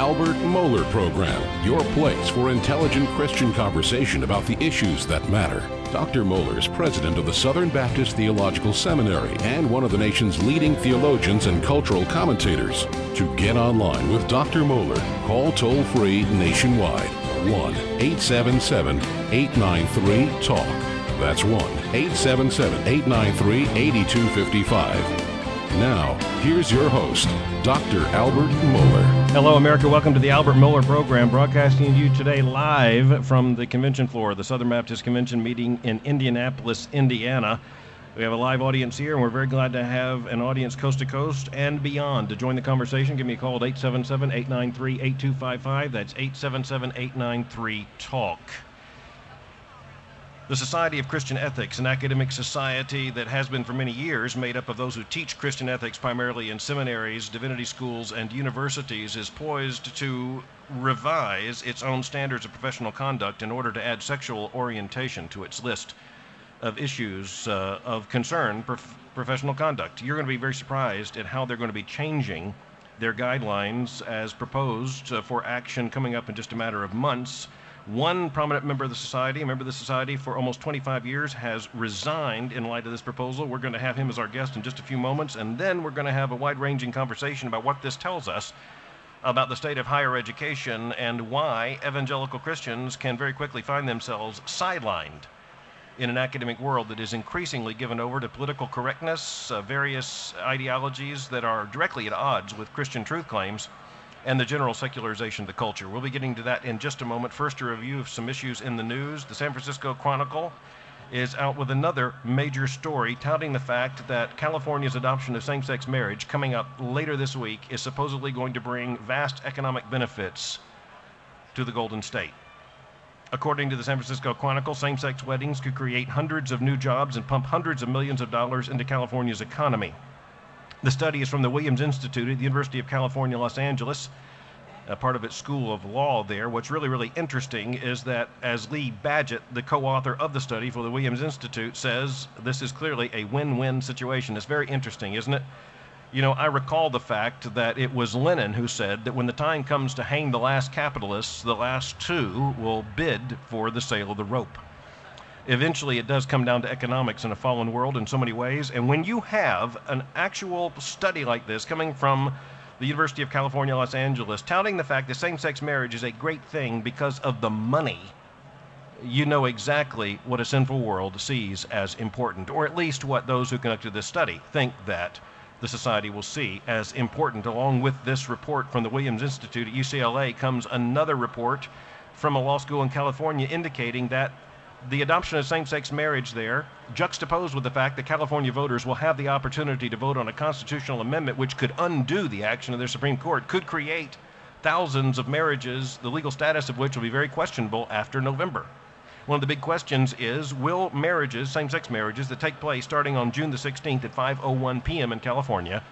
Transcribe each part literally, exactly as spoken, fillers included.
Albert Mohler Program, your place for intelligent Christian conversation about the issues that matter. Doctor Mohler is president of the Southern Baptist Theological Seminary and one of the nation's leading theologians and cultural commentators. To get online with Doctor Mohler, call toll-free nationwide, one eight seven seven, eight nine three, talk. That's one eight seven seven, eight nine three, eight two five five. Now, here's your host, Doctor Albert Mohler. Hello, America. Welcome to the Albert Mohler Program, broadcasting to you today live from the convention floor of the Southern Baptist Convention meeting in Indianapolis, Indiana. We have a live audience here, and we're very glad to have an audience coast to coast and beyond. To join the conversation, give me a call at eight seven seven, eight nine three, eight two five five. That's eight seven seven, eight nine three, talk. The Society of Christian Ethics, an academic society that has been for many years made up of those who teach Christian ethics primarily in seminaries, divinity schools, and universities, is poised to revise its own standards of professional conduct in order to add sexual orientation to its list of issues uh, of concern prof- professional conduct. You're going to be very surprised at how they're going to be changing their guidelines as proposed uh, for action coming up in just a matter of months. One prominent member of the society, a member of the society for almost twenty-five years, has resigned in light of this proposal. We're going to have him as our guest in just a few moments, and then we're going to have a wide-ranging conversation about what this tells us about the state of higher education and why evangelical Christians can very quickly find themselves sidelined in an academic world that is increasingly given over to political correctness, uh, various ideologies that are directly at odds with Christian truth claims, and the general secularization of the culture. We'll be getting to that in just a moment. First, a review of some issues in the news. The San Francisco Chronicle is out with another major story touting the fact that California's adoption of same-sex marriage coming up later this week is supposedly going to bring vast economic benefits to the Golden State. According to the San Francisco Chronicle, same-sex weddings could create hundreds of new jobs and pump hundreds of millions of dollars into California's economy. The study is from the Williams Institute at the University of California, Los Angeles, a part of its School of Law there. What's really, really interesting is that, as Lee Badgett, the co-author of the study for the Williams Institute, says, this is clearly a win-win situation. It's very interesting, isn't it? You know, I recall the fact that it was Lenin who said that when the time comes to hang the last capitalists, the last two will bid for the sale of the rope. Eventually, it does come down to economics in a fallen world in so many ways. And when you have an actual study like this coming from the University of California, Los Angeles, touting the fact that same-sex marriage is a great thing because of the money, you know exactly what a sinful world sees as important, or at least what those who conducted this study think that the society will see as important. Along with this report from the Williams Institute at U C L A comes another report from a law school in California indicating that the adoption of same-sex marriage there, juxtaposed with the fact that California voters will have the opportunity to vote on a constitutional amendment which could undo the action of their Supreme Court, could create thousands of marriages, the legal status of which will be very questionable after November. One of the big questions is, will marriages, same-sex marriages that take place starting on June the sixteenth at five oh one p.m. in California,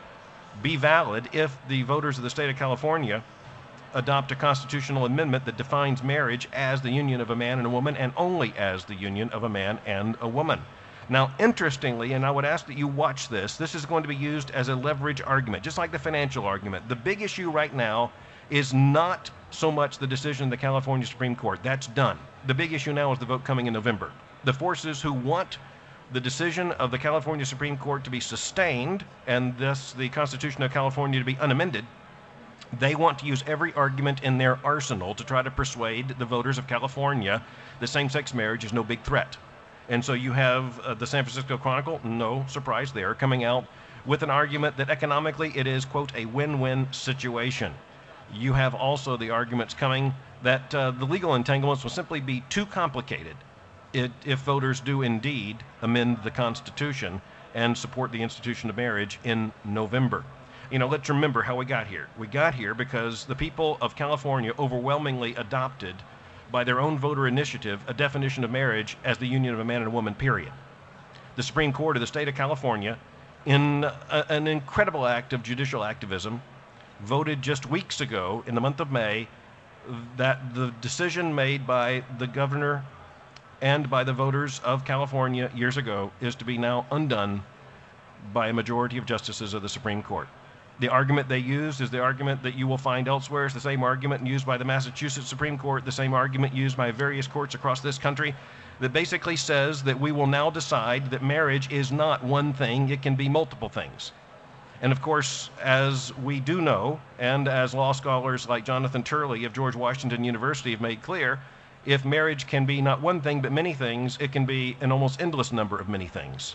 be valid if the voters of the state of California adopt a constitutional amendment that defines marriage as the union of a man and a woman, and only as the union of a man and a woman? Now, interestingly, and I would ask that you watch this, this is going to be used as a leverage argument, just like the financial argument. The big issue right now is not so much the decision of the California Supreme Court. That's done. The big issue now is the vote coming in November. The forces who want the decision of the California Supreme Court to be sustained, and thus the Constitution of California to be unamended, they want to use every argument in their arsenal to try to persuade the voters of California that same-sex marriage is no big threat. And so you have uh, the San Francisco Chronicle, no surprise there, coming out with an argument that economically it is, quote, a win-win situation. You have also the arguments coming that uh, the legal entanglements will simply be too complicated it, if voters do indeed amend the Constitution and support the institution of marriage in November. You know, let's remember how we got here. We got here because the people of California overwhelmingly adopted, by their own voter initiative, a definition of marriage as the union of a man and a woman, period. The Supreme Court of the state of California, in a, an incredible act of judicial activism, voted just weeks ago, in the month of May, that the decision made by the governor and by the voters of California years ago is to be now undone by a majority of justices of the Supreme Court. The argument they used is the argument that you will find elsewhere. It's the same argument used by the Massachusetts Supreme Court, the same argument used by various courts across this country, that basically says that we will now decide that marriage is not one thing, it can be multiple things. And of course, as we do know, and as law scholars like Jonathan Turley of George Washington University have made clear, if marriage can be not one thing but many things, it can be an almost endless number of many things.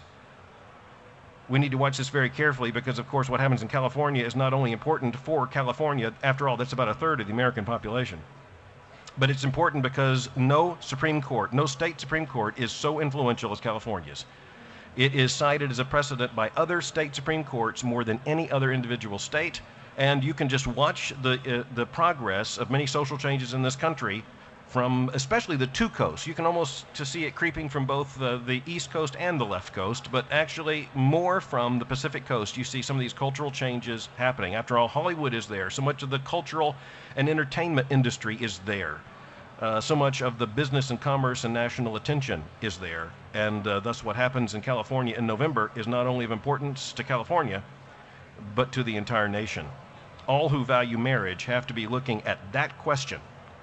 We need to watch this very carefully because, of course, what happens in California is not only important for California. After all, that's about a third of the American population. But it's important because no Supreme Court, no state Supreme Court is so influential as California's. It is cited as a precedent by other state Supreme Courts more than any other individual state. And you can just watch the, uh, the progress of many social changes in this country from especially the two coasts. You can almost to see it creeping from both the, the East Coast and the left coast, but actually more from the Pacific Coast. You see some of these cultural changes happening. After all, Hollywood is there. So much of the cultural and entertainment industry is there. Uh, so much of the business and commerce and national attention is there. And uh, thus what happens in California in November is not only of importance to California, but to the entire nation. All who value marriage have to be looking at that question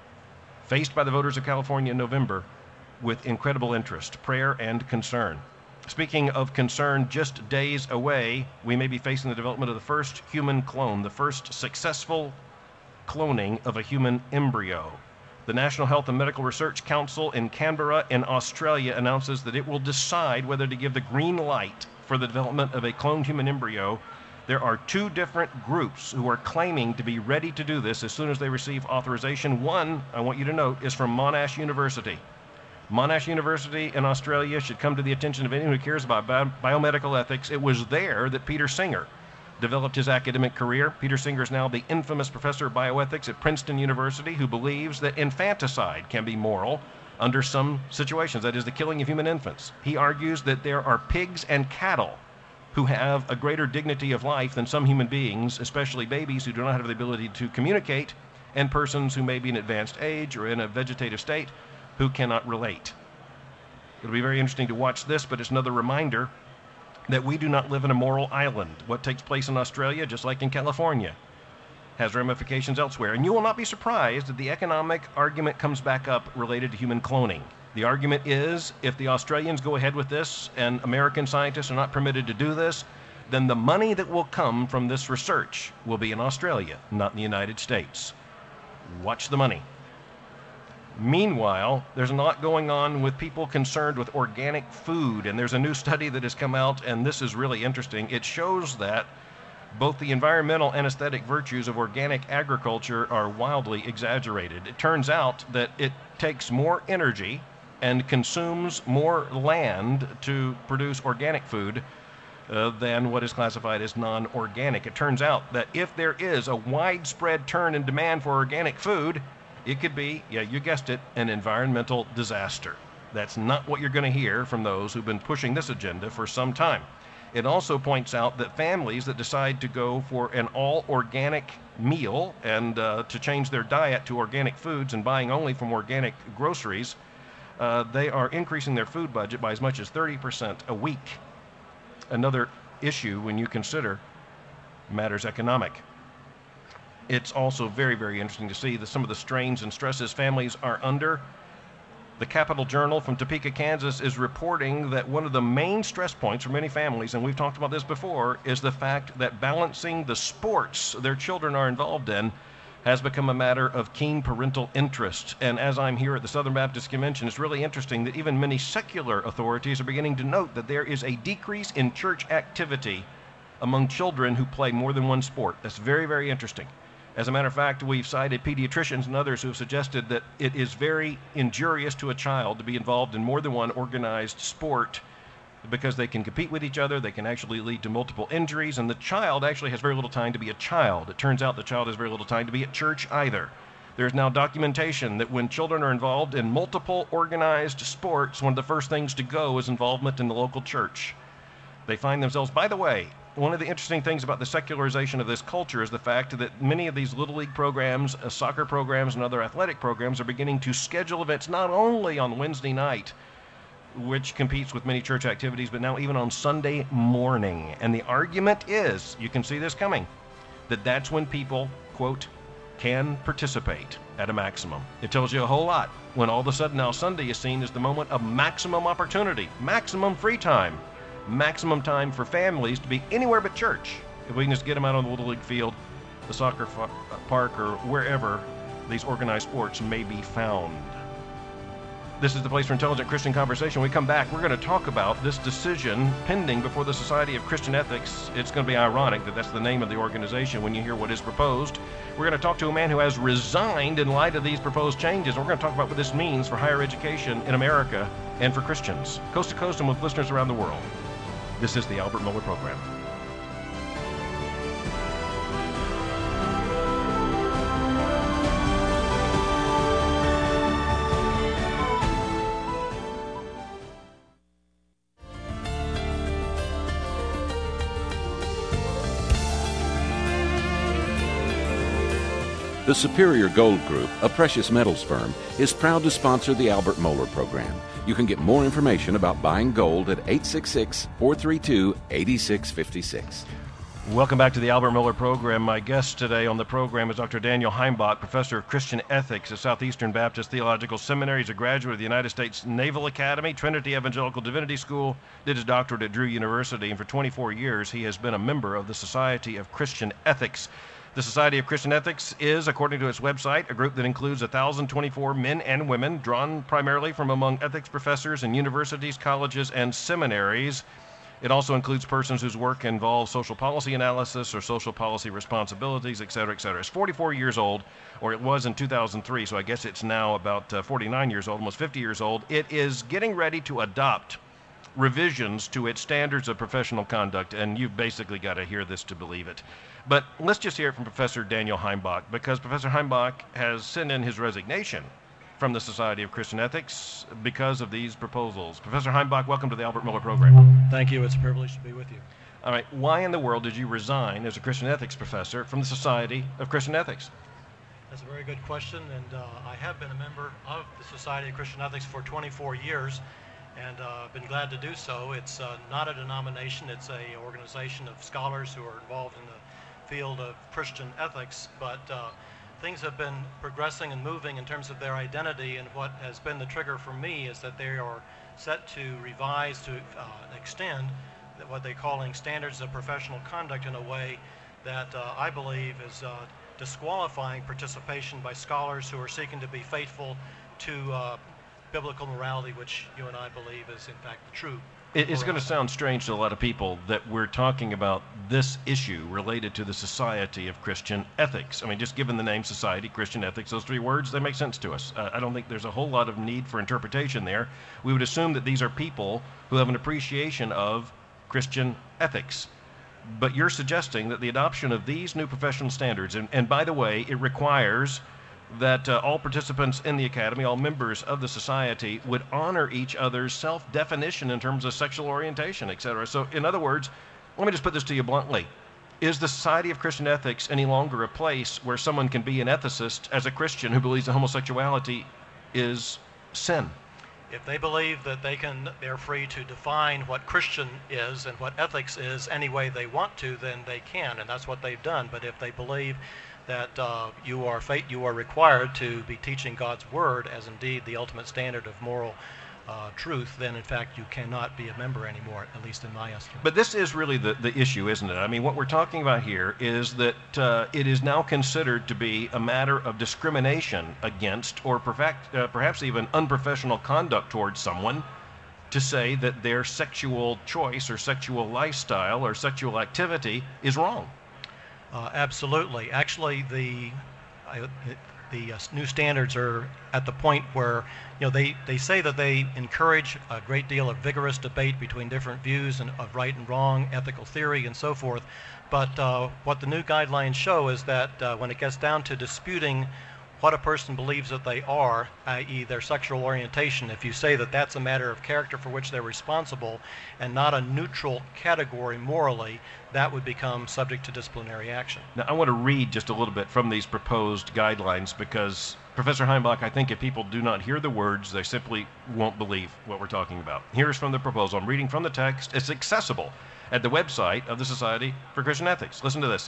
faced by the voters of California in November with incredible interest, prayer, and concern. Speaking of concern, just days away, we may be facing the development of the first human clone, the first successful cloning of a human embryo. The National Health and Medical Research Council in Canberra in Australia announces that it will decide whether to give the green light for the development of a cloned human embryo. There are two different groups who are claiming to be ready to do this as soon as they receive authorization. One, I want you to note, is from Monash University. Monash University in Australia should come to the attention of anyone who cares about bi- biomedical ethics. It was there that Peter Singer developed his academic career. Peter Singer is now the infamous professor of bioethics at Princeton University who believes that infanticide can be moral under some situations, that is, the killing of human infants. He argues that there are pigs and cattle who have a greater dignity of life than some human beings, especially babies who do not have the ability to communicate, and persons who may be in advanced age or in a vegetative state who cannot relate. It'll be very interesting to watch this, but it's another reminder that we do not live in a moral island. What takes place in Australia, just like in California, has ramifications elsewhere. And you will not be surprised that the economic argument comes back up related to human cloning. The argument is, if the Australians go ahead with this and American scientists are not permitted to do this, then the money that will come from this research will be in Australia, not in the United States. Watch the money. Meanwhile, there's a lot going on with people concerned with organic food, and there's a new study that has come out, and this is really interesting. It shows that both the environmental and aesthetic virtues of organic agriculture are wildly exaggerated. It turns out that it takes more energy and consumes more land to produce organic food uh, than what is classified as non-organic. It turns out that if there is a widespread turn in demand for organic food, it could be, yeah, you guessed it, an environmental disaster. That's not what you're going to hear from those who've been pushing this agenda for some time. It also points out that families that decide to go for an all-organic meal and uh, to change their diet to organic foods and buying only from organic groceries, uh, they are increasing their food budget by as much as thirty percent a week. Another issue when you consider matters economic. It's also very, very interesting to see that some of the strains and stresses families are under. The Capital Journal from Topeka, Kansas is reporting that one of the main stress points for many families, and we've talked about this before, is the fact that balancing the sports their children are involved in has become a matter of keen parental interest. And as I'm here at the Southern Baptist Convention, it's really interesting that even many secular authorities are beginning to note that there is a decrease in church activity among children who play more than one sport. That's very, very interesting. As a matter of fact, we've cited pediatricians and others who have suggested that it is very injurious to a child to be involved in more than one organized sport because they can compete with each other, they can actually lead to multiple injuries, and the child actually has very little time to be a child. It turns out the child has very little time to be at church either. There's now documentation that when children are involved in multiple organized sports, one of the first things to go is involvement in the local church. They find themselves, by the way, one of the interesting things about the secularization of this culture is the fact that many of these Little League programs, uh, soccer programs, and other athletic programs are beginning to schedule events not only on Wednesday night, which competes with many church activities, but now even on Sunday morning. And the argument is, you can see this coming, that that's when people, quote, can participate at a maximum. It tells you a whole lot when all of a sudden now Sunday is seen as the moment of maximum opportunity, maximum free time, maximum time for families to be anywhere but church. If we can just get them out on the Little League field, the soccer f- park, or wherever these organized sports may be found. This is the place for intelligent Christian conversation. When we come back, we're going to talk about this decision pending before the Society of Christian Ethics. It's going to be ironic that that's the name of the organization when you hear what is proposed. We're going to talk to a man who has resigned in light of these proposed changes. We're going to talk about what this means for higher education in America and for Christians, coast to coast and with listeners around the world. This is the Albert Mohler Program. The Superior Gold Group, a precious metals firm, is proud to sponsor the Albert Mohler Program. You can get more information about buying gold at eight six six, four three two, eight six five six. Welcome back to the Albert Mohler Program. My guest today on the program is Doctor Daniel Heimbach, Professor of Christian Ethics at Southeastern Baptist Theological Seminary. He's a graduate of the United States Naval Academy, Trinity Evangelical Divinity School, did his doctorate at Drew University, and for twenty-four years he has been a member of the Society of Christian Ethics. The Society of Christian Ethics is, according to its website, a group that includes one thousand twenty-four men and women, drawn primarily from among ethics professors in universities, colleges, and seminaries. It also includes persons whose work involves social policy analysis or social policy responsibilities, et cetera, et cetera. It's forty-four years old, or it was in two thousand three, so I guess it's now about uh, forty-nine years old, almost fifty years old. It is getting ready to adopt revisions to its standards of professional conduct, and you've basically got to hear this to believe it. But let's just hear it from Professor Daniel Heimbach, because Professor Heimbach has sent in his resignation from the Society of Christian Ethics because of these proposals. Professor Heimbach, welcome to the Albert Mohler Program. Thank you. It's a privilege to be with you. All right. Why in the world did you resign as a Christian ethics professor from the Society of Christian Ethics? That's a very good question, and uh, I have been a member of the Society of Christian Ethics for twenty-four years, and uh, been glad to do so. It's uh, not a denomination. It's a organization of scholars who are involved in the field of Christian ethics, but uh, things have been progressing and moving in terms of their identity, and what has been the trigger for me is that they are set to revise, to uh, extend what they're calling standards of professional conduct in a way that uh, I believe is uh, disqualifying participation by scholars who are seeking to be faithful to uh, biblical morality, which you and I believe is in fact the true. It's going to sound strange to a lot of people that we're talking about this issue related to the Society of Christian Ethics. I mean, just given the name Society, Christian Ethics, those three words, they make sense to us. Uh, I don't think there's a whole lot of need for interpretation there. We would assume that these are people who have an appreciation of Christian ethics. But you're suggesting that the adoption of these new professional standards, and, and by the way, it requires that uh, all participants in the academy, all members of the society, would honor each other's self-definition in terms of sexual orientation, et cetera. So, in other words, let me just put this to you bluntly. Is the Society of Christian Ethics any longer a place where someone can be an ethicist as a Christian who believes that homosexuality is sin? If they believe that they can, they're free to define what Christian is and what ethics is any way they want to, then they can, and that's what they've done. But if they believe that uh, you are fate, you are required to be teaching God's Word as indeed the ultimate standard of moral uh, truth, then in fact you cannot be a member anymore, at least in my estimate. But this is really the, the issue, isn't it? I mean, what we're talking about here is that uh, it is now considered to be a matter of discrimination against, or perfect, uh, perhaps even unprofessional conduct towards someone, to say that their sexual choice or sexual lifestyle or sexual activity is wrong. Uh, absolutely. Actually, the uh, the uh, new standards are at the point where, you know, they, they say that they encourage a great deal of vigorous debate between different views and of right and wrong, ethical theory, and so forth. But uh, what the new guidelines show is that uh, when it gets down to disputing what a person believes that they are, that is their sexual orientation, if you say that that's a matter of character for which they're responsible and not a neutral category morally, that would become subject to disciplinary action. Now, I want to read just a little bit from these proposed guidelines because, Professor Heimbach, I think if people do not hear the words, they simply won't believe what we're talking about. Here's from the proposal. I'm reading from the text. It's accessible at the website of the Society for Christian Ethics. Listen to this.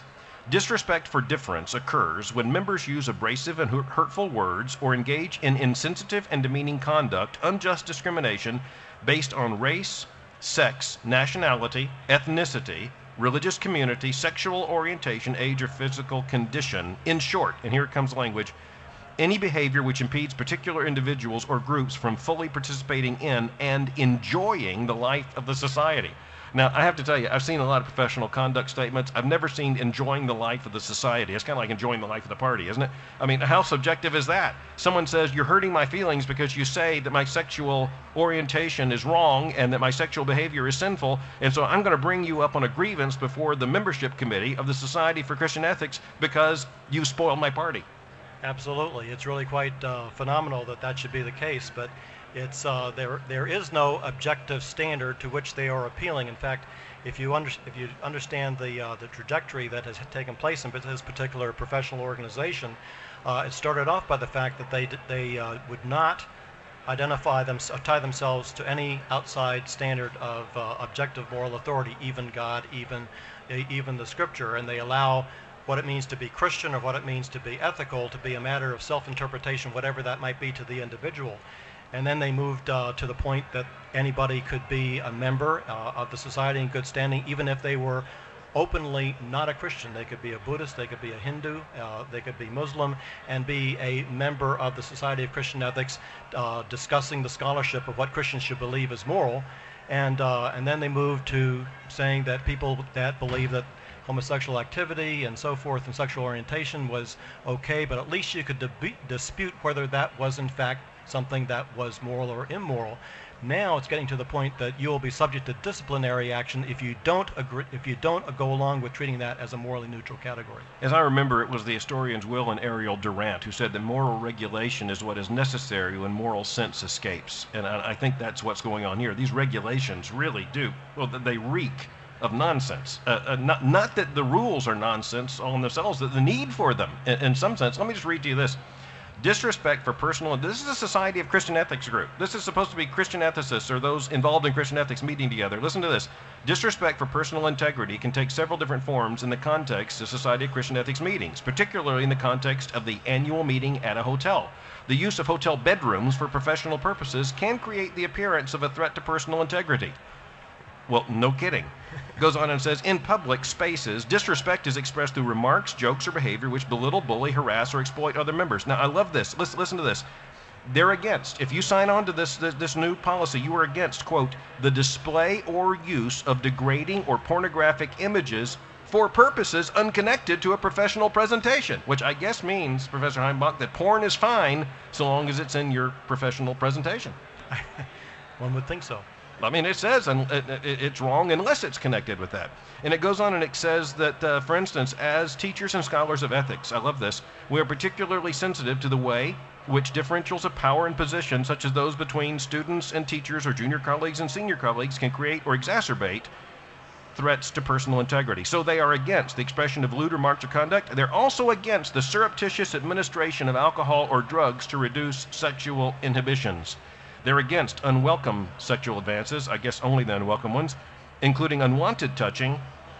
Disrespect for difference occurs when members use abrasive and hurtful words or engage in insensitive and demeaning conduct, unjust discrimination based on race, sex, nationality, ethnicity, religious community, sexual orientation, age, or physical condition. In short, and here comes language, any behavior which impedes particular individuals or groups from fully participating in and enjoying the life of the society. Now, I have to tell you, I've seen a lot of professional conduct statements. I've never seen enjoying the life of the society. It's kind of like enjoying the life of the party, isn't it? I mean, how subjective is that? Someone says, you're hurting my feelings because you say that my sexual orientation is wrong and that my sexual behavior is sinful, and so I'm going to bring you up on a grievance before the membership committee of the Society for Christian Ethics because you spoiled my party. Absolutely. It's really quite uh, phenomenal that that should be the case, but it's uh, there. There is no objective standard to which they are appealing. In fact, if you under, if you understand the uh, the trajectory that has taken place in this particular professional organization, uh, it started off by the fact that they they uh, would not identify them tie themselves to any outside standard of uh, objective moral authority, even God, even even the Scripture, and they allow what it means to be Christian or what it means to be ethical to be a matter of self-interpretation, whatever that might be to the individual. And then they moved uh, to the point that anybody could be a member uh, of the society in good standing, even if they were openly not a Christian. They could be a Buddhist, they could be a Hindu, uh, they could be Muslim, and be a member of the Society of Christian Ethics, uh, discussing the scholarship of what Christians should believe is moral. And, uh, and then they moved to saying that people that believe that homosexual activity and so forth and sexual orientation was okay, but at least you could deb- dispute whether that was in fact something that was moral or immoral. Now it's getting to the point that you will be subject to disciplinary action if you don't agree, if you don't go along with treating that as a morally neutral category. As I remember, it was the historians Will and Ariel Durant who said that moral regulation is what is necessary when moral sense escapes. And I, I think that's what's going on here. These regulations really do, well, they reek of nonsense. Uh, uh, not, not that the rules are nonsense all in themselves, that the need for them, in, in some sense. Let me just read to you this. Disrespect for personal, this is a Society of Christian Ethics group. This is supposed to be Christian ethicists or those involved in Christian ethics meeting together. Listen to this. Disrespect for personal integrity can take several different forms in the context of Society of Christian Ethics meetings, particularly in the context of the annual meeting at a hotel. The use of hotel bedrooms for professional purposes can create the appearance of a threat to personal integrity. Well, no kidding. Goes on and says, in public spaces, disrespect is expressed through remarks, jokes, or behavior which belittle, bully, harass, or exploit other members. Now, I love this. Listen, listen to this. They're against, if you sign on to this, this, this new policy, you are against, quote, the display or use of degrading or pornographic images for purposes unconnected to a professional presentation, which I guess means, Professor Heimbach, that porn is fine so long as it's in your professional presentation. One would think so. I mean, it says and it, it, it's wrong unless it's connected with that. And it goes on and it says that, uh, for instance, as teachers and scholars of ethics, I love this, we are particularly sensitive to the way which differentials of power and position, such as those between students and teachers or junior colleagues and senior colleagues, can create or exacerbate threats to personal integrity. So they are against the expression of lewd or marks of conduct. They're also against the surreptitious administration of alcohol or drugs to reduce sexual inhibitions. They're against unwelcome sexual advances, I guess only the unwelcome ones, including unwanted touching.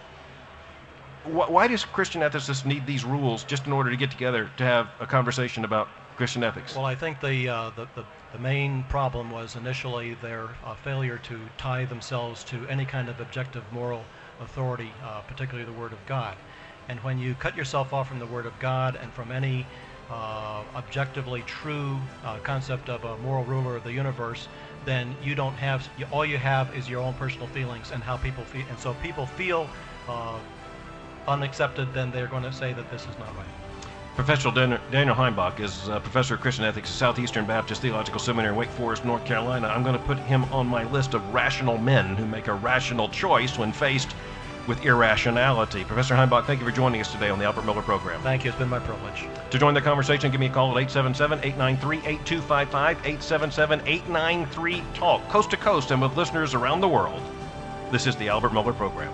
Why does Christian ethicists need these rules just in order to get together to have a conversation about Christian ethics? Well, I think the uh, the, the, the main problem was initially their uh, failure to tie themselves to any kind of objective moral authority, uh, particularly the Word of God. And when you cut yourself off from the Word of God and from any Uh, objectively true uh, concept of a moral ruler of the universe, then you don't have, you, all you have is your own personal feelings and how people feel. And so if people feel uh, unaccepted, then they're going to say that this is not right. Professor Daniel, Daniel Heimbach is a professor of Christian ethics at Southeastern Baptist Theological Seminary in Wake Forest, North Carolina. I'm going to put him on my list of rational men who make a rational choice when faced with irrationality. Professor Heimbach, thank you for joining us today on the Albert Miller Program. Thank you. It's been my privilege. To join the conversation, give me a call at eight seven seven, eight nine three, eight two five five, eight seven seven, eight nine three, TALK, coast to coast and with listeners around the world. This is the Albert Miller Program.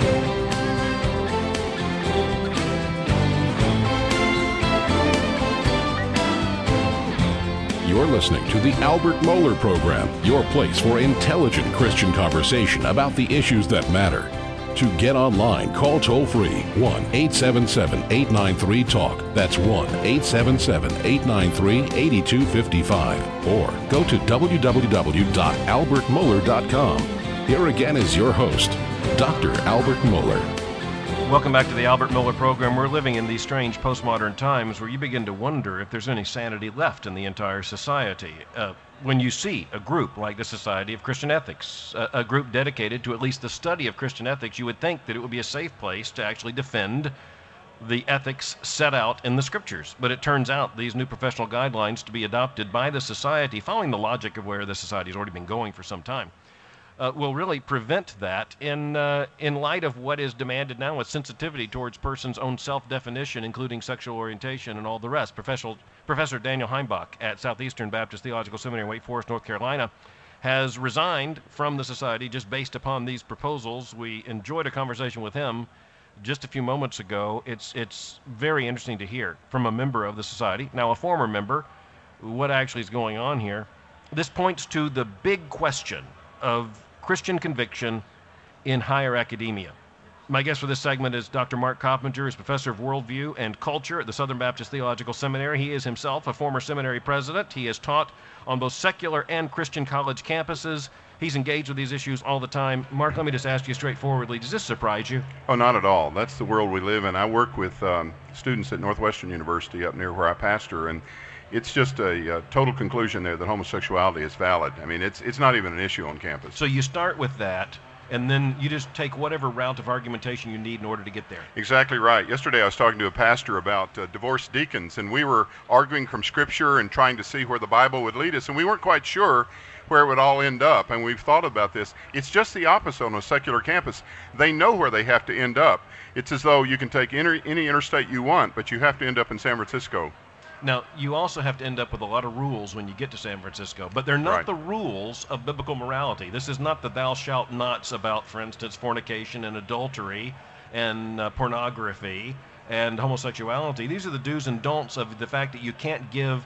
You're listening to the Albert Mohler Program, your place for intelligent Christian conversation about the issues that matter. To get online, call toll-free one eight seven seven, eight nine three, TALK. That's one eight seven seven, eight nine three, eight two five five. Or go to w w w dot albert mohler dot com. Here again is your host, Doctor Albert Mohler. Welcome back to the Albert Mohler Program. We're living in these strange postmodern times where you begin to wonder if there's any sanity left in the entire society. Uh, when you see a group like the Society of Christian Ethics, a, a group dedicated to at least the study of Christian ethics, you would think that it would be a safe place to actually defend the ethics set out in the Scriptures. But it turns out these new professional guidelines to be adopted by the Society, following the logic of where the Society has already been going for some time, Uh, will really prevent that in uh, in light of what is demanded now with sensitivity towards persons' own self-definition, including sexual orientation and all the rest. Professor, Professor Daniel Heimbach at Southeastern Baptist Theological Seminary in Wake Forest, North Carolina, has resigned from the Society just based upon these proposals. We enjoyed a conversation with him just a few moments ago. It's, it's very interesting to hear from a member of the Society, now a former member, what actually is going on here. This points to the big question of Christian conviction in higher academia. My guest for this segment is Doctor Mark Coppinger, who's professor of worldview and culture at the Southern Baptist Theological Seminary. He is himself a former seminary president. He has taught on both secular and Christian college campuses. He's engaged with these issues all the time. Mark, let me just ask you straightforwardly, does this surprise you? Oh, not at all. That's the world we live in. I work with um, students at Northwestern University up near where I pastor, and it's just a uh, total conclusion there that homosexuality is valid. I mean, it's it's not even an issue on campus. So you start with that, and then you just take whatever route of argumentation you need in order to get there. Exactly right. Yesterday I was talking to a pastor about uh, divorced deacons, and we were arguing from Scripture and trying to see where the Bible would lead us, and we weren't quite sure where it would all end up, and we've thought about this. It's just the opposite on a secular campus. They know where they have to end up. It's as though you can take inter- any interstate you want, but you have to end up in San Francisco. Now, you also have to end up with a lot of rules when you get to San Francisco, but they're not Right. the rules of biblical morality. This is not the thou shalt nots about, for instance, fornication and adultery and uh, pornography and homosexuality. These are the do's and don'ts of the fact that you can't give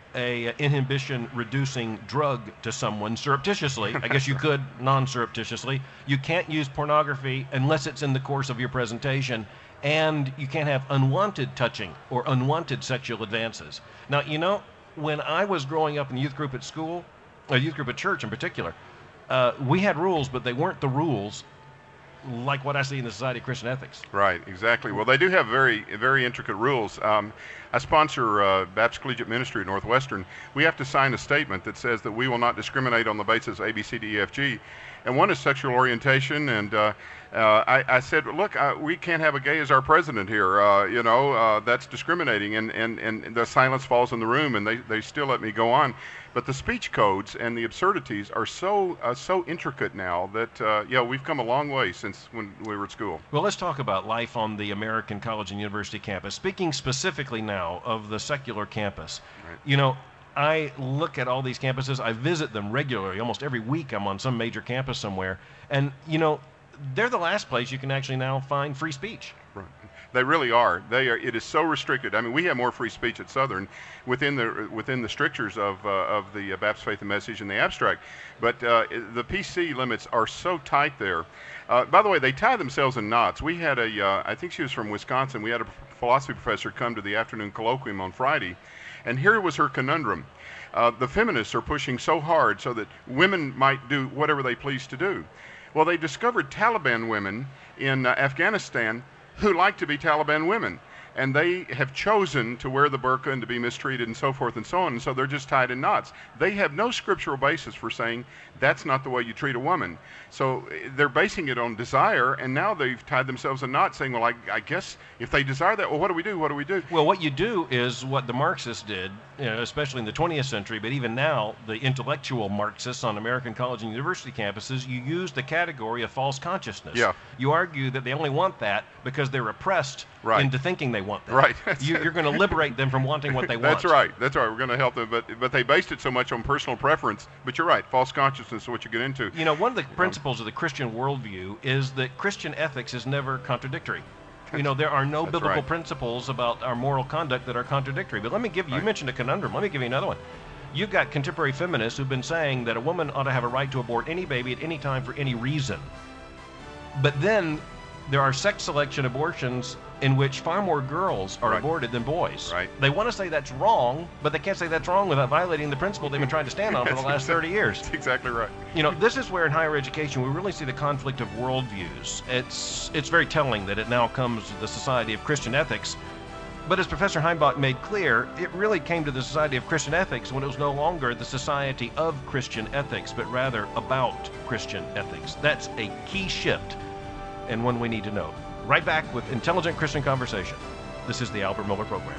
a inhibition-reducing drug to someone surreptitiously. I guess you could non-surreptitiously. You can't use pornography unless it's in the course of your presentation. And you can't have unwanted touching or unwanted sexual advances. Now, you know, when I was growing up in youth group at school, a youth group at church in particular, uh, we had rules, but they weren't the rules like what I see in the Society of Christian Ethics. Right, exactly. Well, they do have very, very intricate rules. Um, I sponsor uh, Baptist Collegiate Ministry at Northwestern. We have to sign a statement that says that we will not discriminate on the basis of A, B, C, D, E, F, G. And one is sexual orientation. And uh, uh, I, I said, look, uh, we can't have a gay as our president here. Uh, you know, uh, that's discriminating. And, and, and the silence falls in the room, and they, they still let me go on. But the speech codes and the absurdities are so uh, so intricate now that, uh, yeah, we've come a long way since when we were at school. Well, let's talk about life on the American college and university campus. Speaking specifically now of the secular campus, Right. you know, I look at all these campuses. I visit them regularly. Almost every week I'm on some major campus somewhere. And, you know, they're the last place you can actually now find free speech. Right. They really are. They are. It is so restricted. I mean, we have more free speech at Southern within the within the strictures of uh, of the uh, Baptist Faith and Message and the abstract, but uh, the P C limits are so tight there. Uh, by the way, they tie themselves in knots. We had a, uh, I think she was from Wisconsin. We had a philosophy professor come to the afternoon colloquium on Friday, and here was her conundrum. Uh, the feminists are pushing so hard so that women might do whatever they please to do. Well, they discovered Taliban women in uh, Afghanistan who like to be Taliban women, and they have chosen to wear the burqa and to be mistreated and so forth and so on, and so they're just tied in knots. They have no scriptural basis for saying that's not the way you treat a woman. So they're basing it on desire, and now they've tied themselves in knots saying, well, I, I guess if they desire that, well, what do we do? What do we do? Well, what you do is what the Marxists did, you know, especially in the twentieth century, but even now, the intellectual Marxists on American college and university campuses, you use the category of false consciousness. Yeah. You argue that they only want that because they're oppressed Right. into thinking they want that. Right. You, you're going to liberate them from wanting what they want. That's right. That's right. We're going to help them, but but they based it so much on personal preference. But you're right. False consciousness is what you get into. You know, one of the principles of the Christian worldview is that Christian ethics is never contradictory. You know, there are no That's biblical right. principles about our moral conduct that are contradictory. But let me give you, Right. you mentioned a conundrum. Let me give you another one. You've got contemporary feminists who've been saying that a woman ought to have a right to abort any baby at any time for any reason. But then there are sex selection abortions in which far more girls are Right. aborted than boys. Right. They want to say that's wrong, but they can't say that's wrong without violating the principle they've been trying to stand on for the That's last exact- thirty years. That's exactly right. You know, this is where in higher education we really see the conflict of worldviews. It's it's very telling that it now comes to the Society of Christian Ethics. But as Professor Heimbach made clear, it really came to the Society of Christian Ethics when it was no longer the Society of Christian Ethics, but rather about Christian ethics. That's a key shift and one we need to know. Right back with Intelligent Christian Conversation. This is the Albert Miller Program.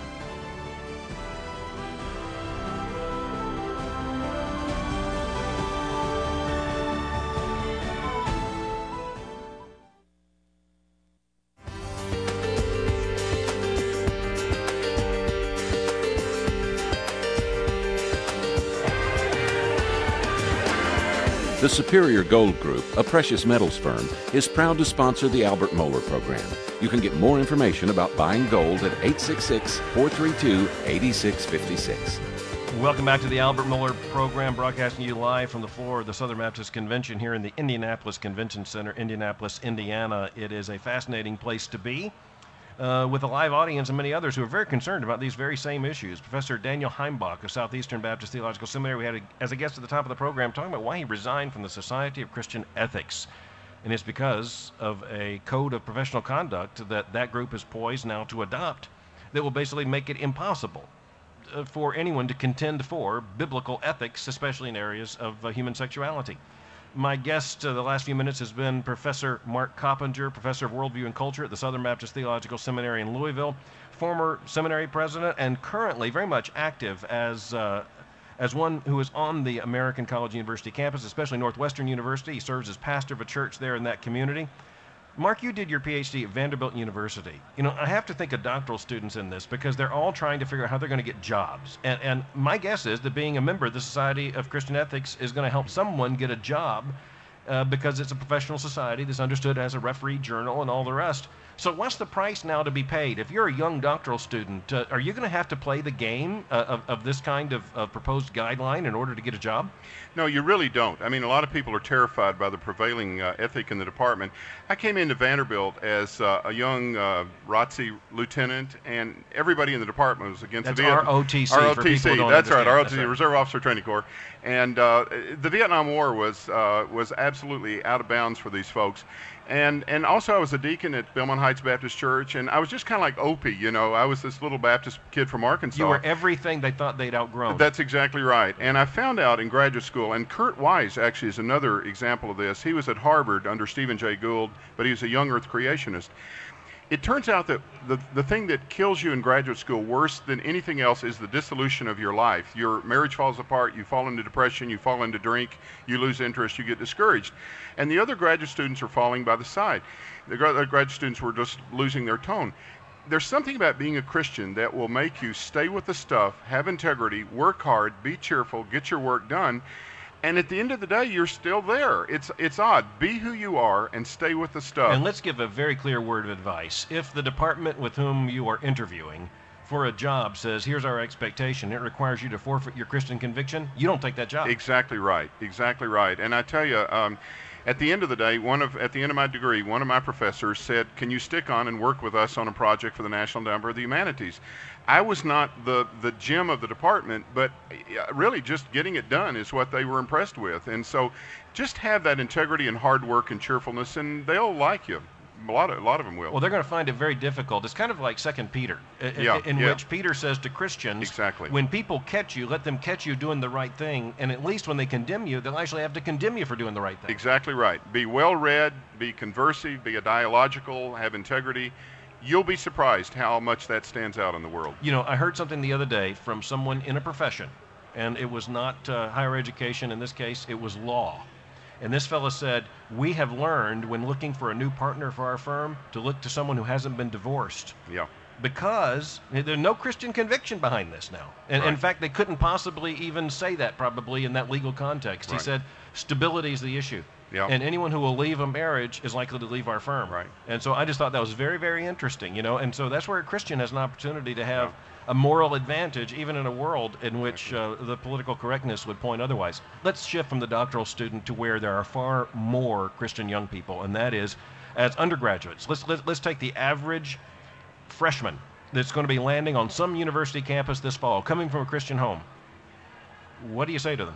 The Superior Gold Group, a precious metals firm, is proud to sponsor the Albert Mohler program. You can get more information about buying gold at eight six six, four three two, eight six five six. Welcome back to the Albert Miller Program, broadcasting you live from the floor of the Southern Baptist Convention here in the Indianapolis Convention Center, Indianapolis, Indiana. It is a fascinating place to be, uh, with a live audience and many others who are very concerned about these very same issues. Professor Daniel Heimbach of Southeastern Baptist Theological Seminary, we had a, as a guest at the top of the program, talking about why he resigned from the Society of Christian Ethics. And it's because of a code of professional conduct that that group is poised now to adopt that will basically make it impossible uh, for anyone to contend for biblical ethics, especially in areas of uh, human sexuality. My guest uh, the last few minutes has been Professor Mark Coppinger, Professor of Worldview and Culture at the Southern Baptist Theological Seminary in Louisville, former seminary president, and currently very much active as uh, as one who is on the American College University campus, especially Northwestern University. He serves as pastor of a church there in that community. Mark, you did your PhD at Vanderbilt University. You know, I have to think of doctoral students in this because they're all trying to figure out how they're going to get jobs. And, and my guess is that being a member of the Society of Christian Ethics is going to help someone get a job uh, because it's a professional society that's understood as a referee journal and all the rest. So what's the price now to be paid? If you're a young doctoral student, uh, are you going to have to play the game uh, of, of this kind of, of proposed guideline in order to get a job? No, you really don't. I mean, a lot of people are terrified by the prevailing uh, ethic in the department. I came into Vanderbilt as uh, a young uh, R O T C lieutenant, and everybody in the department was against That's the Vietnam. R O T C R O T C, for people who don't that's right, understand. R O T That's C, right. Reserve Officer Training Corps. And uh, the Vietnam War was uh, was absolutely out of bounds for these folks. And and also I was a deacon at Belmont Heights Baptist Church, and I was just kind of like Opie, you know. I was this little Baptist kid from Arkansas. You were everything they thought they'd outgrown. That's exactly right. And I found out in graduate school, and Kurt Wise actually is another example of this. He was at Harvard under Stephen Jay Gould, but he was a young earth creationist. It turns out that the, the thing that kills you in graduate school worse than anything else is the dissolution of your life. Your marriage falls apart, you fall into depression, you fall into drink, you lose interest, you get discouraged. And the other graduate students are falling by the side. The gra- graduate students were just losing their tone. There's something about being a Christian that will make you stay with the stuff, have integrity, work hard, be cheerful, get your work done. And at the end of the day, you're still there. It's it's odd. Be who you are and stay with the stuff. And let's give a very clear word of advice. If the department with whom you are interviewing for a job says, here's our expectation, it requires you to forfeit your Christian conviction, you don't take that job. Exactly right. Exactly right. And I tell you, um, at the end of the day, one of at the end of my degree, one of my professors said, "Can you stick on and work with us on a project for the National Endowment of the Humanities?" I was not the the gem of the department, but really just getting it done is what they were impressed with. And so, just have that integrity and hard work and cheerfulness, and they'll like you. A lot of a lot of them will. Well, they're going to find it very difficult. It's kind of like Second Peter, i- Yeah, in yeah. which Peter says to Christians, Exactly. when people catch you, let them catch you doing the right thing, and at least when they condemn you, they'll actually have to condemn you for doing the right thing. Exactly right. Be well read, be conversive, be a dialogical, have integrity. You'll be surprised how much that stands out in the world. You know, I heard something the other day from someone in a profession, and it was not uh, higher education in this case, it was law. And this fellow said, we have learned when looking for a new partner for our firm to look to someone who hasn't been divorced. Yeah. because there's no Christian conviction behind this now. And Right. in fact, they couldn't possibly even say that probably in that legal context. He Right. said stability is the issue. Yeah. And anyone who will leave a marriage is likely to leave our firm. Right. And so I just thought that was very, very interesting, you know. And so that's where a Christian has an opportunity to have a moral advantage, even in a world in which uh, the political correctness would point otherwise. Let's shift from the doctoral student to where there are far more Christian young people, and that is as undergraduates. Let's let's, let's take the average freshman that's going to be landing on some university campus this fall, coming from a Christian home. What do you say to them?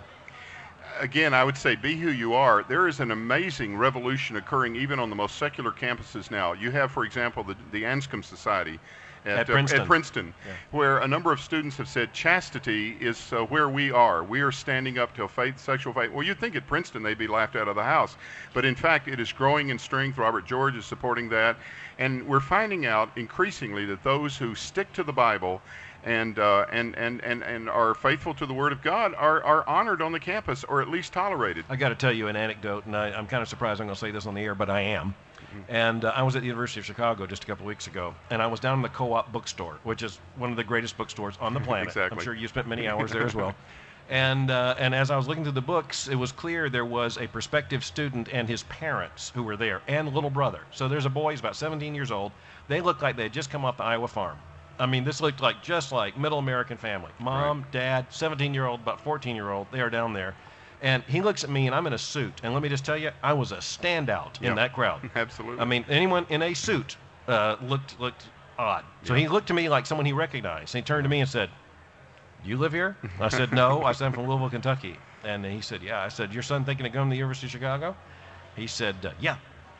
Again, I would say be who you are. There is an amazing revolution occurring even on the most secular campuses now. You have, for example, the, the Anscombe Society at, At Princeton. Uh, at Princeton Yeah. where a number of students have said chastity is uh, where we are. We are standing up to faith, sexual faith. Well, you'd think at Princeton they'd be laughed out of the house. But in fact, it is growing in strength. Robert George is supporting that. And we're finding out increasingly that those who stick to the Bible and uh, and, and, and, and are faithful to the Word of God are, are honored on the campus, or at least tolerated. I got to tell you an anecdote, and I, I'm kind of surprised I'm going to say this on the air, but I am. And uh, I was at the University of Chicago just a couple weeks ago, and I was down in the Co-op bookstore, which is one of the greatest bookstores on the planet. Exactly. I'm sure you spent many hours there as well. And uh, and as I was looking through the books, it was clear there was a prospective student and his parents who were there, and little brother. So there's a boy, he's about seventeen years old. They looked like they had just come off the Iowa farm. I mean, this looked like just like middle American family. Mom, dad, seventeen-year-old, about fourteen-year-old, they are down there. And he looks at me, and I'm in a suit. And let me just tell you, I was a standout Yeah. in that crowd. Absolutely. I mean, anyone in a suit uh, looked looked odd. So Yeah. he looked to me like someone he recognized. And he turned to me and said, "Do you live here?" I said, "No." I said, "I'm from Louisville, Kentucky." And he said, "Yeah." I said, "Your son thinking of going to the University of Chicago?" He said, uh, "Yeah."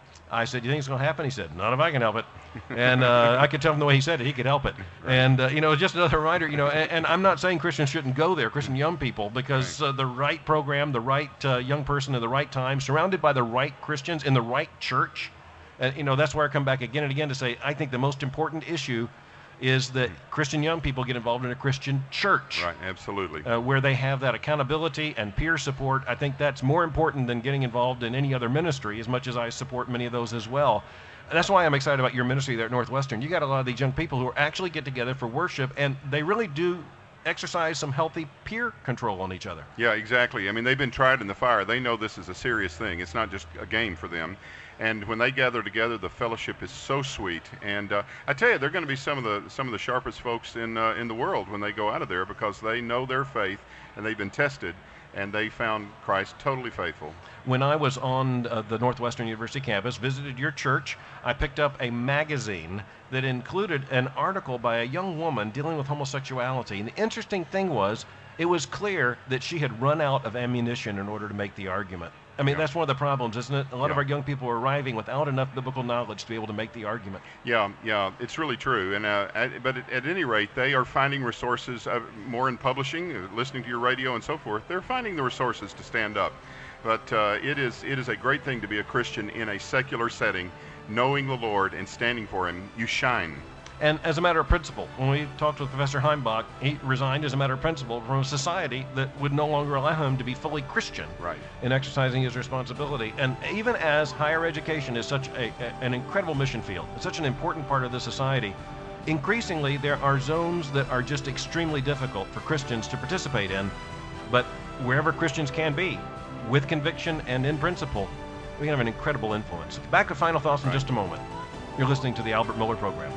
I said, "You think it's going to happen?" He said, "Not if I can help it." And uh, I could tell from the way he said it, he could help it. And, uh, you know, just another reminder, you know, and, and I'm not saying Christians shouldn't go there, Christian young people, because uh, the right program, the right uh, young person at the right time, surrounded by the right Christians in the right church. And, you know, that's where I come back again and again to say, I think the most important issue is that Christian young people get involved in a Christian church. Right, absolutely. Uh, where they have that accountability and peer support. I think that's more important than getting involved in any other ministry, as much as I support many of those as well. And that's why I'm excited about your ministry there at Northwestern. You got a lot of these young people who actually get together for worship, and they really do exercise some healthy peer control on each other. Yeah, exactly. I mean, they've been tried in the fire. They know this is a serious thing. It's not just a game for them. And when they gather together, the fellowship is so sweet. And uh, I tell you, they're going to be some of the some of the sharpest folks in uh, in the world when they go out of there, because they know their faith and they've been tested, and they found Christ totally faithful. When I was on uh, the Northwestern University campus, visited your church, I picked up a magazine that included an article by a young woman dealing with homosexuality. And the interesting thing was, it was clear that she had run out of ammunition in order to make the argument. I mean, Yeah. that's one of the problems, isn't it? A lot of Yeah. our young people are arriving without enough biblical knowledge to be able to make the argument. Yeah, yeah, it's really true. And uh, at, but at, at any rate, they are finding resources uh, more in publishing, uh, listening to your radio, and so forth. They're finding the resources to stand up. But uh, it is it is a great thing to be a Christian in a secular setting, knowing the Lord and standing for Him. You shine. And as a matter of principle, when we talked with Professor Heimbach, he resigned as a matter of principle from a society that would no longer allow him to be fully Christian Right. in exercising his responsibility. And even as higher education is such a, a, an incredible mission field, it's such an important part of the society, increasingly there are zones that are just extremely difficult for Christians to participate in. But wherever Christians can be, with conviction and in principle, we can have an incredible influence. Back to final thoughts in Right. just a moment. You're listening to the Albert Miller Program.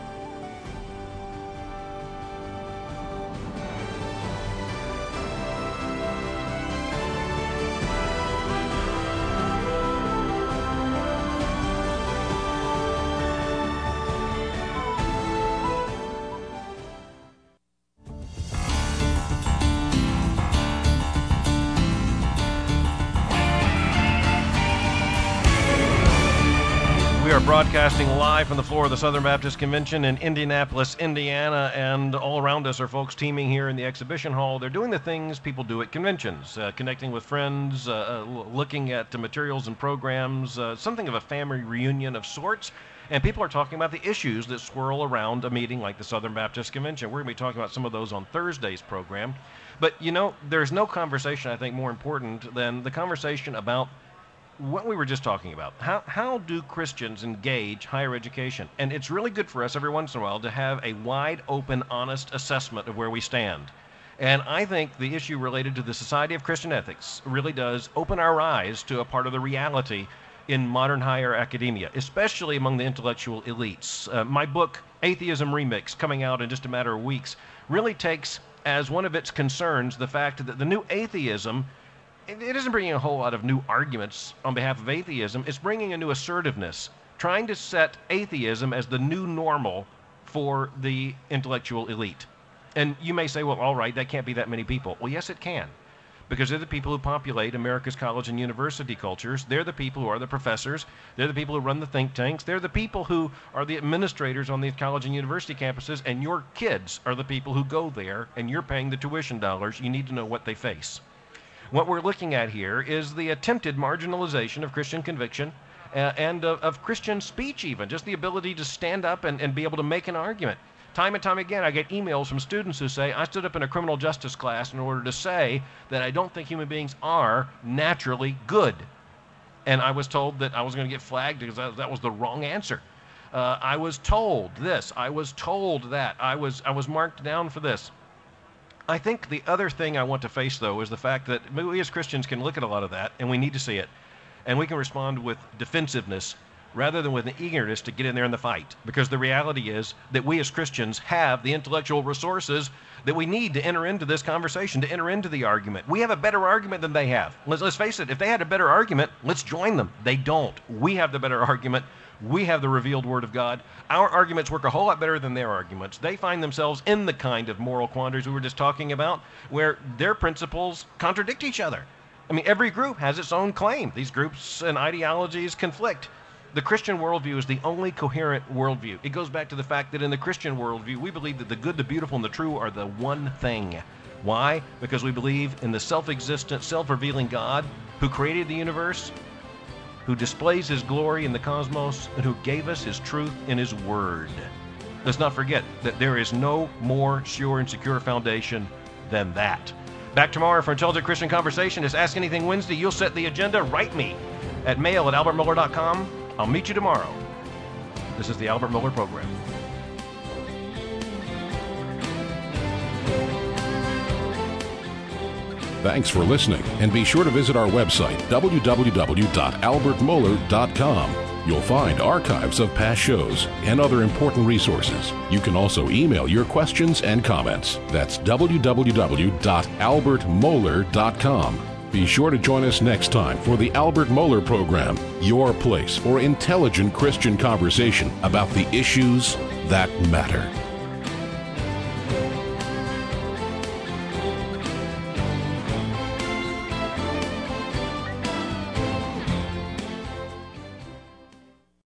We are broadcasting live from the floor of the Southern Baptist Convention in Indianapolis, Indiana, and all around us are folks teaming here in the exhibition hall. They're doing the things people do at conventions, uh, connecting with friends, uh, uh, looking at the materials and programs, uh, something of a family reunion of sorts. And people are talking about the issues that swirl around a meeting like the Southern Baptist Convention. We're going to be talking about some of those on Thursday's program. But, you know, there's no conversation, I think, more important than the conversation about what we were just talking about. How, how do Christians engage higher education? And it's really good for us every once in a while to have a wide open, honest assessment of where we stand. And I think the issue related to the Society of Christian Ethics really does open our eyes to a part of the reality in modern higher academia, especially among the intellectual elites. Uh, my book, Atheism Remix, coming out in just a matter of weeks, really takes as one of its concerns the fact that the new atheism, it isn't bringing a whole lot of new arguments on behalf of atheism. It's bringing a new assertiveness, trying to set atheism as the new normal for the intellectual elite. And you may say, well, all right, that can't be that many people. Well, yes, it can, because they're the people who populate America's college and university cultures. They're the people who are the professors. They're the people who run the think tanks. They're the people who are the administrators on the college and university campuses, and your kids are the people who go there, and you're paying the tuition dollars. You need to know what they face. What we're looking at here is the attempted marginalization of Christian conviction uh, and of, of Christian speech even, just the ability to stand up and, and be able to make an argument. Time and time again, I get emails from students who say, I stood up in a criminal justice class in order to say that I don't think human beings are naturally good. And I was told that I was going to get flagged because that, that was the wrong answer. Uh, I was told this. I was told that. I was, I was marked down for this. I think the other thing I want to face, though, is the fact that we as Christians can look at a lot of that, and we need to see it, and we can respond with defensiveness rather than with an eagerness to get in there in the fight. Because the reality is that we as Christians have the intellectual resources that we need to enter into this conversation, to enter into the argument. We have a better argument than they have. Let's, let's face it, if they had a better argument, let's join them. They don't. We have the better argument. We have the revealed Word of God. Our arguments work a whole lot better than their arguments. They find themselves in the kind of moral quandaries we were just talking about, where their principles contradict each other. I mean, every group has its own claim. These groups and ideologies conflict. The Christian worldview is the only coherent worldview. It goes back to the fact that in the Christian worldview, we believe that the good, the beautiful, and the true are the one thing. Why? Because we believe in the self-existent, self-revealing God who created the universe, who displays His glory in the cosmos, and who gave us His truth in His Word. Let's not forget that there is no more sure and secure foundation than that. Back tomorrow for Intelligent Christian Conversation. It's Ask Anything Wednesday. You'll set the agenda. Write me at mail at albert mohler dot com. I'll meet you tomorrow. This is the Albert Mohler Program. Thanks for listening, and be sure to visit our website, w w w dot albert mohler dot com. You'll find archives of past shows and other important resources. You can also email your questions and comments. That's w w w dot albert mohler dot com. Be sure to join us next time for the Albert Mohler Program, your place for intelligent Christian conversation about the issues that matter.